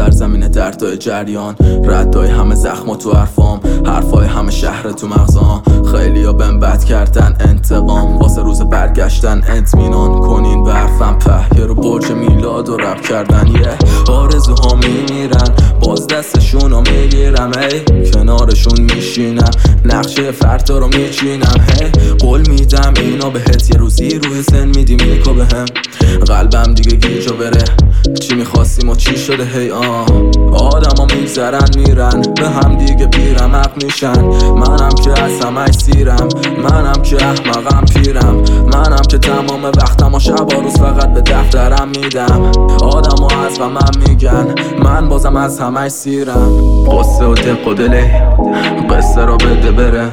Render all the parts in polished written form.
سرزمین دردای جریان، ردای همه زخم تو حرفام، حرفای همه شهر تو مغزام. خیلیا بهم بد کردن انتقام، واسه روز برگشتن اطمینان کنین به حرفم. پهیه رو برج میلاد و رب کردن، آرزوها میمیرن باز دستشون رو میگیرم، کنارشون میشینم نقشه فردا رو میچینم. قول میدم اینا بهت یه روزی روی سن میدی میکو بهم. قلبم دیگه گیجا بره، چی میخواستیم و چی شده؟ آدم ها میگذرن میرن به هم دیگه بیرمق میشن. منم که از همش سیرم، منم که احمقم پیرم، منم که تمام وقتم و شب و روز فقط به دفترم میدم. آدم ها از غمم میگن، من بازم از همش سیرم. قصه و دق و دله قصه را بده بره،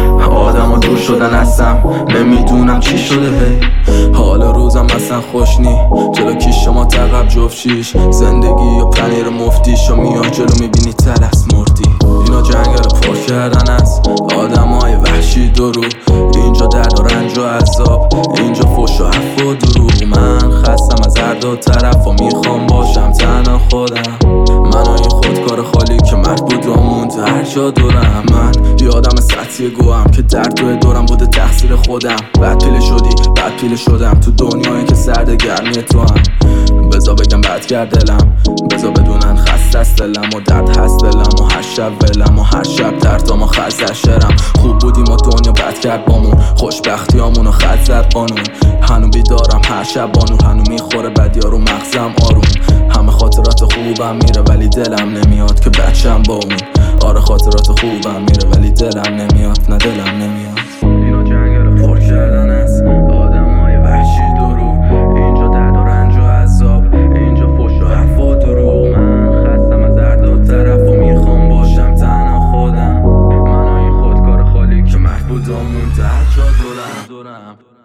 آدم ها دور شدن هستم نمیدونم چی شده. حال روزم اصلا خوش نی، جلو کیش شما تقب جفت شیش. زندگی و پنیر مفتیش و میان جلو میبینی تلس مردی. اینا جنگ رو پر کردن از آدم های وحشی درو، اینجا درد و رنج و عذاب، اینجا فش و حرف و دروغ. من خستم از هر دو طرف و میخوام باشم تنها خودم. من و این خودکار خالی که مرد بود و موند هر جا دورم. من یه آدم سطحی گوهم که درد توی دورم بوده تقصیر خودم. بد پیله شدی بد پیله شدم تو دنیایی که سرد گرمی تو هم. بزا بگم بد کرد دلم، بزا بدونن خسته است دلم و درد هست دلم و هر شب ولم و هر شب دردام و خسته شرم. خوب بودیم و دنیا بد کرد بامون، خوشبختیامون و خط زد قانون. هنو بیدارم هر شب بانو، هنو میخوره بدیا رو مغزم آروم. همه خاطرات خوبم میره ولی دلم نمیاد که بچم با اون. آره خاطرات خوبم میره ولی دلم نمیاد، نه دلم نمیاد. اینا جنگ رو پر کردن از آدم های وحشی درو، اینجا درد و رنج و عذاب، اینجا فش و حرف و دروغ. من خستم از هر دو طرف و میخوام باشم تنها خودم. من و این خودکار خالی که مرد بود و موند هر جا دورم.